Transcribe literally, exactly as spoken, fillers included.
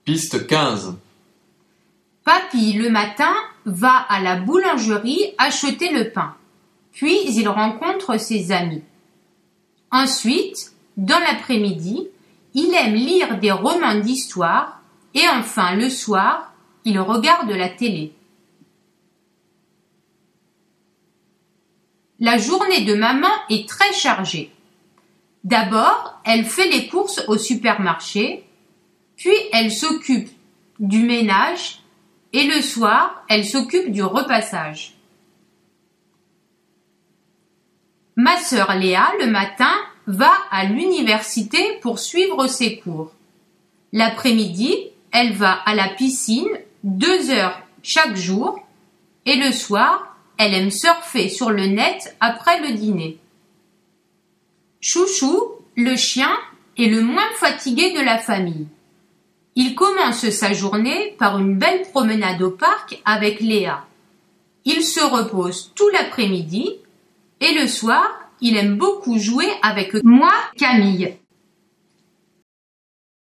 Piste quinze. Papy, le matin, va à la boulangerie acheter le pain. Puis il rencontre ses amis. Ensuite, dans l'après-midi, il aime lire des romans d'histoire et enfin, le soir, il regarde la télé. La journée de maman est très chargée. D'abord, elle fait les courses au supermarché, puis elle s'occupe du ménage et le soir, elle s'occupe du repassage. Ma sœur Léa, le matin, va à l'université pour suivre ses cours. L'après-midi, elle va à la piscine deux heures chaque jour et le soir, elle aime surfer sur le net après le dîner. Chouchou, le chien, est le moins fatigué de la famille. Il commence sa journée par une belle promenade au parc avec Léa. Il se repose tout l'après-midi et le soir, il aime beaucoup jouer avec moi, Camille.